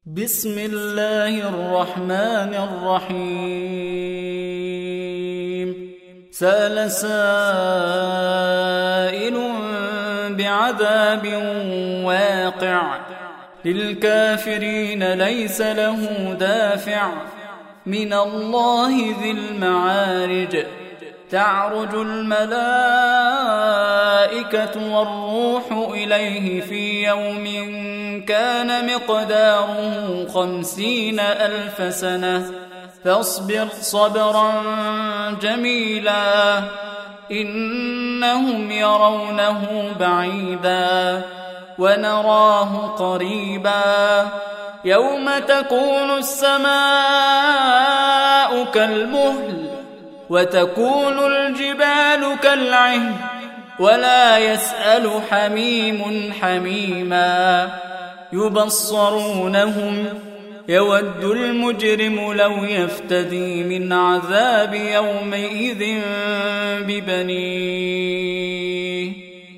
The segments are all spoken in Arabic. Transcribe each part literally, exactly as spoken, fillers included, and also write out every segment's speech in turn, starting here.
بسم الله الرحمن الرحيم. سأل سائل بعذاب واقع للكافرين ليس له دافع من الله ذي المعارج. تعرج الملائكة والروح إليه في يوم كان مقداره خمسين ألف سنة فاصبر صبرا جميلا إنهم يرونه بعيدا ونراه قريبا. يوم تكون السماء كالمهل وتكون الجبال كالعهن ولا يسأل حميم حميما. يبصرونهم يود المجرم لو يفتدي من عذاب يومئذ ببنيه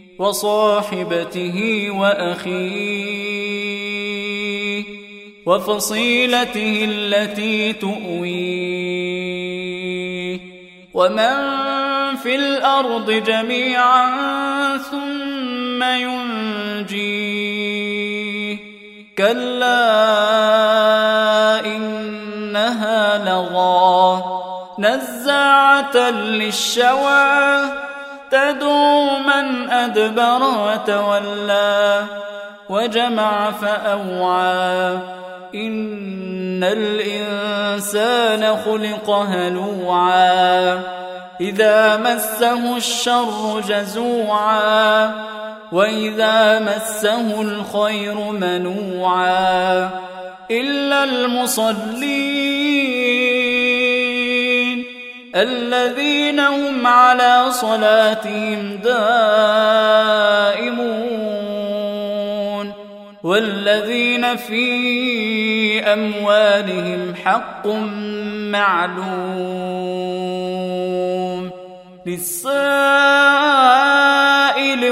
وصاحبته وأخيه وفصيلته التي تؤويه ومن في الأرض جميعا ثم ينجيه. كلا إنها لظى نزاعة للشوى تدعو من أدبر وتولى وجمع فأوعى. إن الإنسان خلق هلوعا إذا مسه الشر جزوعا وإذا مسه الخير منوعا إلا المصلين الذين هم على صلاتهم دائمون والذين في أموالهم حق معلوم للسائل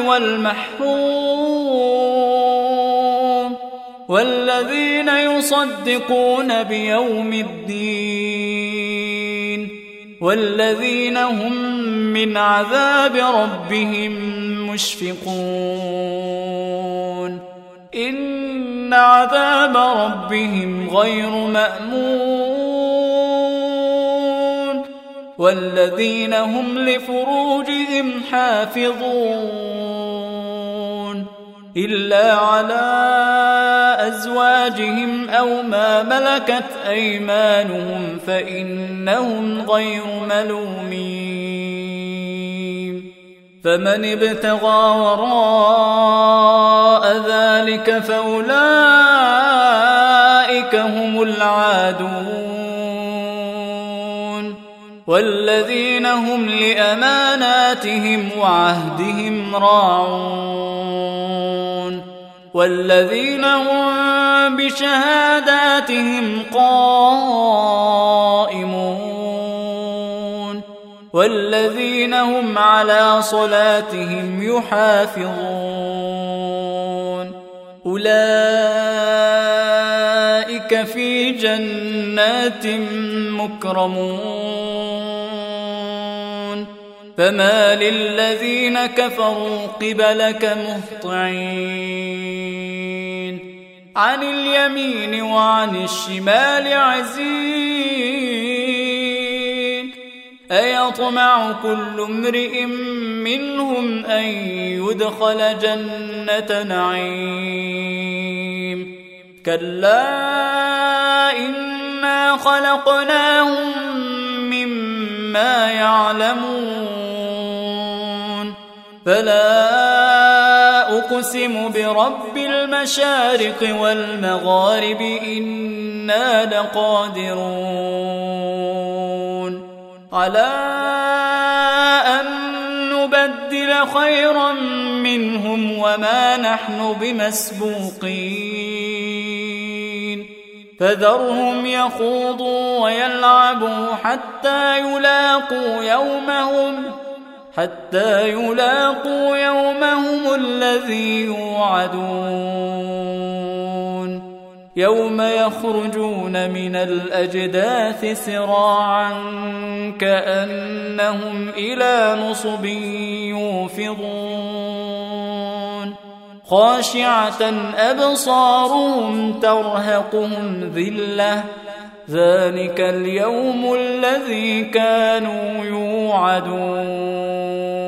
والمحروم والذين يصدقون بيوم الدين والذين هم من عذاب ربهم مشفقون. إن عذاب ربهم غير مأمون والذين هم لفروجهم حافظون إلا على أزواجهم أو ما ملكت أيمانهم فإنهم غير ملومين. فمن ابتغى وراء ذلك فأولئك هم العادون والذين هم لأماناتهم وعهدهم راعون والذين هم بشهاداتهم قائمون والذين هم على صلاتهم يحافظون. أولئك في جنات مكرمون فما للذين كفروا قبلك مهطعين عن اليمين وعن الشمال عزين. أيطمع كل امرئ منهم أن يدخل جنة نعيم كلا إنا خلقناهم مما يعلمون. فلا أقسم برب المشارق والمغارب إنا لقادرون على أن نبدل خيرا منهم وما نحن بمسبوقين. فذرهم يخوضوا ويلعبوا حتى يلاقوا يومهم حتى يلاقوا يومهم الذي يوعدون. يوم يخرجون من الأجداث سراعا كأنهم إلى نصب يوفضون خاشعة أبصارهم ترهقهم ذلة ذلك اليوم الذي كانوا يوعدون